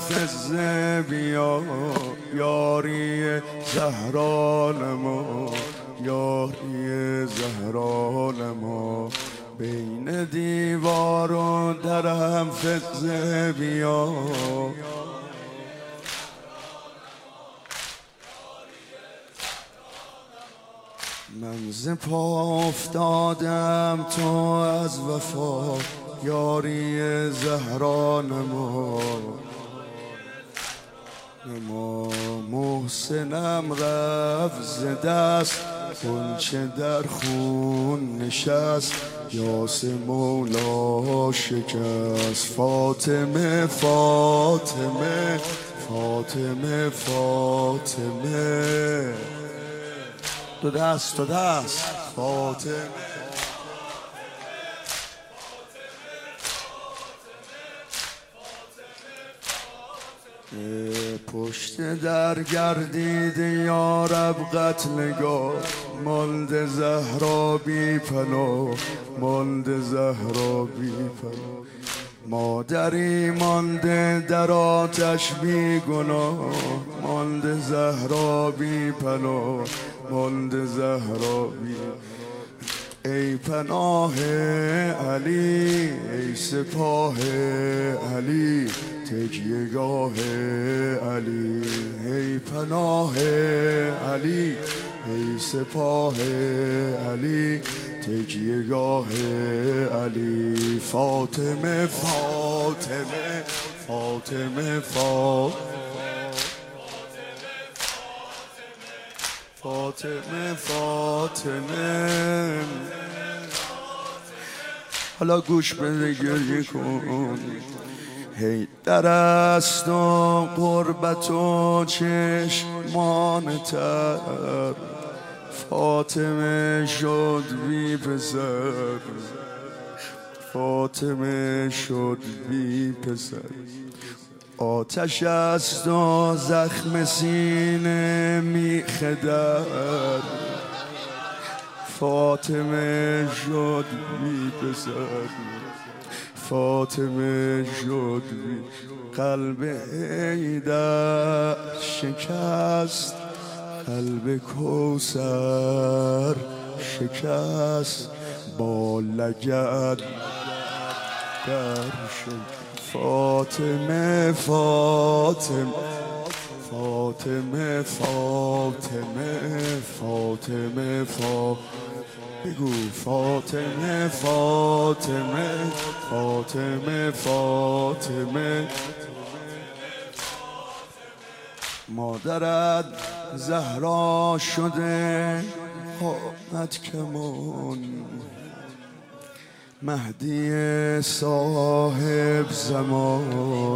فزه بیا، یاری زهران ما، یاری زهران ما. بین دیوار و درم فزه بیا، من ز پا افتادم تو از وفا، یاری زهران ما. محسنم رفت ز دست، غنچه در خون نشست، یاس مولا شکست. فاطمه فاطمه فاطمه فاطمه، دو دست دو دست فاطمه. پشت در گردید یارب قتلگاه، مانده زهرا بی پناه، مانده زهرا بی پناه. مادری مانده در آتش بی گناه، مانده زهرا بی پناه، مانده زهرا بی. ای پناه علی، ای سپاه علی، تکیهگاه علی. ای پناه علی، ای سپاه علی، تکیهگاه علی. فاطمه فاطمه فاطمه فاطمه فاطمه. حالا گوش بده گریه کن. هی در است و قربت و چشمان تر، فاطمه شد بی پسر، فاطمه شد بی پسر. آتش است و زخم سینه میخدر، فاطمه شد بی پسر، فاطمه شد بی. قلب حیدر شکست، قلب کوثر شکست، با لگد در شکست. فاطمه فاطمه فاطمه فاطمه فاطمه فاطمه، بگو فاطمه فاطمه فاطمه فاطمه. مادرت زهرا شده قامت کمان، مهدی صاحب زمان،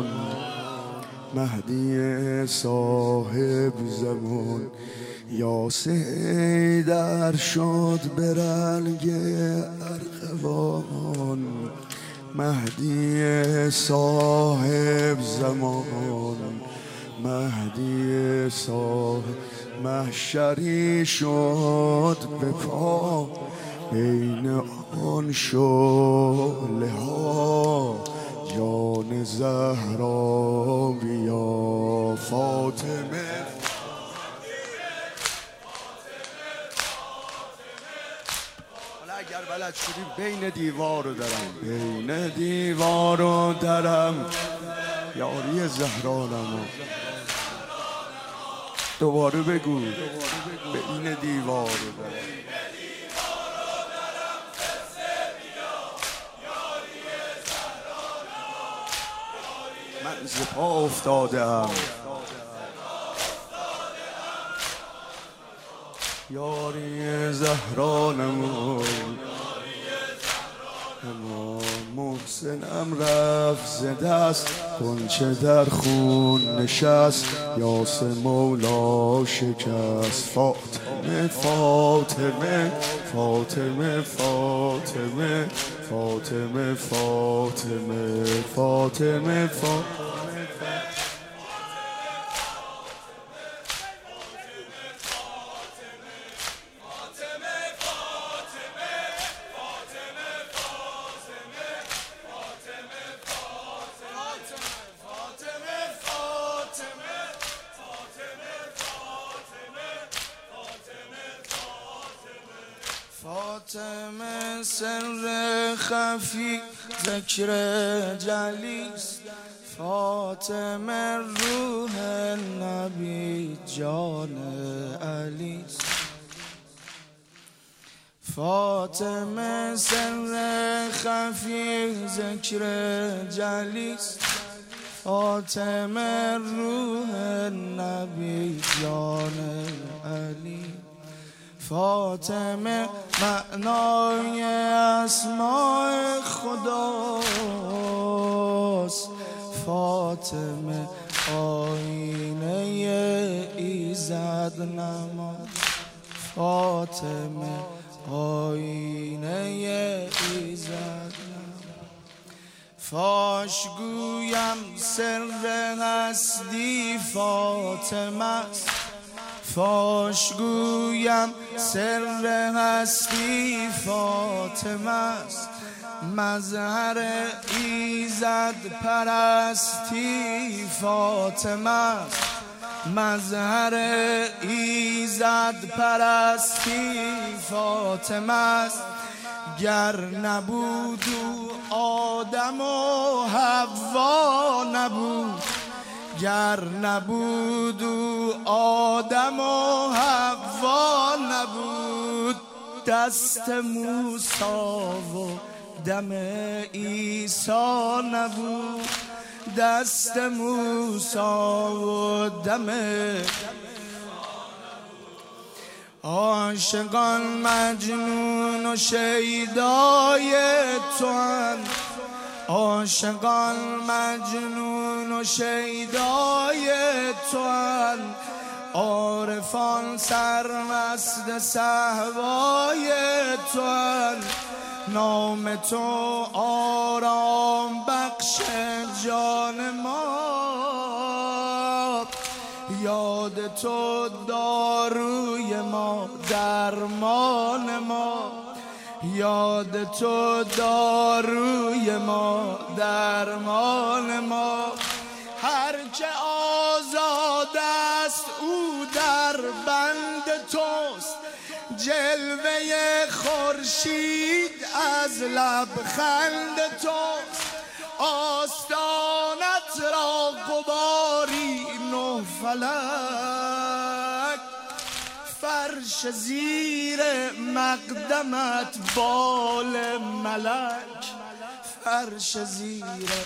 مهدی صاحب زمان. یاس حیدر شد به رنگ ارغوان، مهدی صاحب زمان، مهدی صاحب. محشری شد به پا بین آن شعله ها، جان زهرا بیا. فاطمه اگر بلد شدی بین دیوار و درم، بین دیوار و درم، یاری زهرانم. دوباره بگو بین دیوار و درم. من ز پا افتادم، یاری زهرانم. اما محسنم رفت ز دست، غنچه در خون نشست، یاس مولا شکست. فاطمه فاطمه فاطمه فاطمه فاطمه فاطمه فاطمه فاطمه. فاطمه سر خفی ذکر جلیست، فاطمه روح نبی جان علیست. فاطمه سر خفی ذکر جلیست، فاطمه روح نبی جان علی. فاطمه معنای اسماء خداست، فاطمه آینه ایزد نما، فاطمه آینه ایزد نما. فاش گویم سر هستی فاطمه است، فاش گویم سر هستی فاطمه است. مظهر ایزد پرستی فاطمه است، مظهر ایزد پرستی فاطمه است. گر نبود او آدم و حوا نبود، گر نبود او آدم و حوا نبود. دست موسی و دم عیسی نبود، دست موسی و دم. عاشقان مجنون و شیدای توان، عاشقان مجنون و شیدای توان. عارفان سرمست صهبای توان. نام تو آرام بخش جان ما، یاد تو داروی ما درمان ما، یاد تو داروی ما درمان ما. هر که آزاد است او در بند توست، جلوه خورشید از لبخند توست. آستانت را غباری نه فلک، فرش زیر مقدمت بال ملک، فرش زیر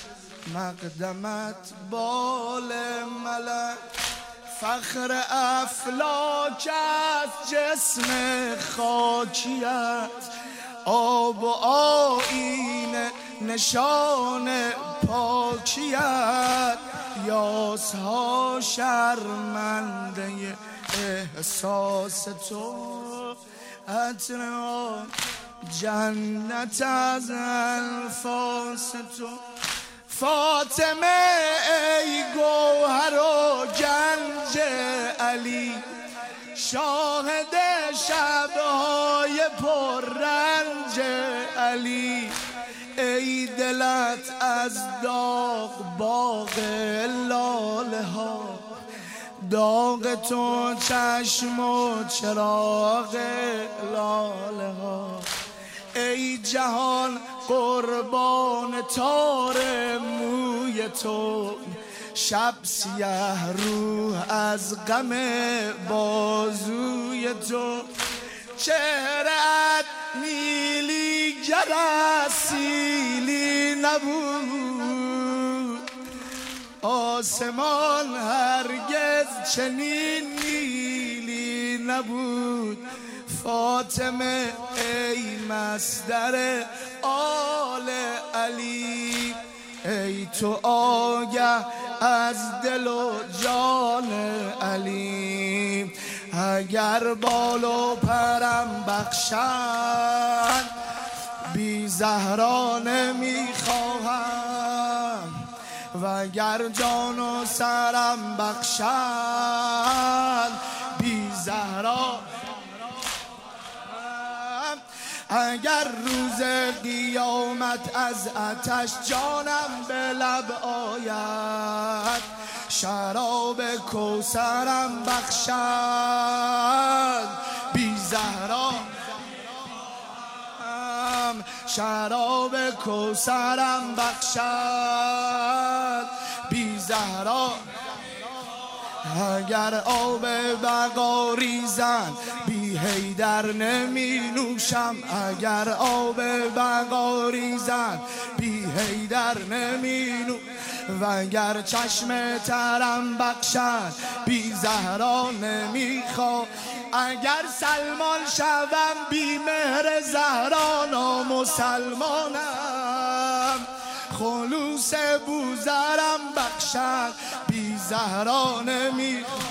مقدمت بال ملک. فخر افلاک است جسم خاکیت، آب و آیین نشان پاکیت. یاسها شرمنده احساس تو، عطر جنت از انفاس تو. فاطمه ای گوهر و گنج علی، شاهد شبهای پررنج علی. ای دلت از داغ باغ لاله ها، داغ تو چشم و چراغ لاله ها. ای جهان قربان تار موی تو، شب سیه روح از غم بازوی تو. چهره‌ات نیلی گر سیلی نبود، آسمان هرگز چنین نیلی نبود. فاطمه ای مصدر آل علی، ای تو آگه از دل و جان علی. اگر بال و پرم بخشند بی زهرا نمیخواهم، وگر جان و سرم بخشند بی زهرا. اگر روز قیامت از آتش جانم به لب آید، شراب کوثرم بخشد بی زهرا. شراب کوثرم بخشد بی زهرا اگر آب بقا ریزن بی حیدر نمی نوشم اگر آب بقا ریزن بی حیدر نمی نوشم و اگر چشم ترم بخشن بی زهرا نمیخوام اگر سلمان شوم بی مهر زهرا نامسلمانم خلوص بوذرم بخشن بی زهرا نمیخوام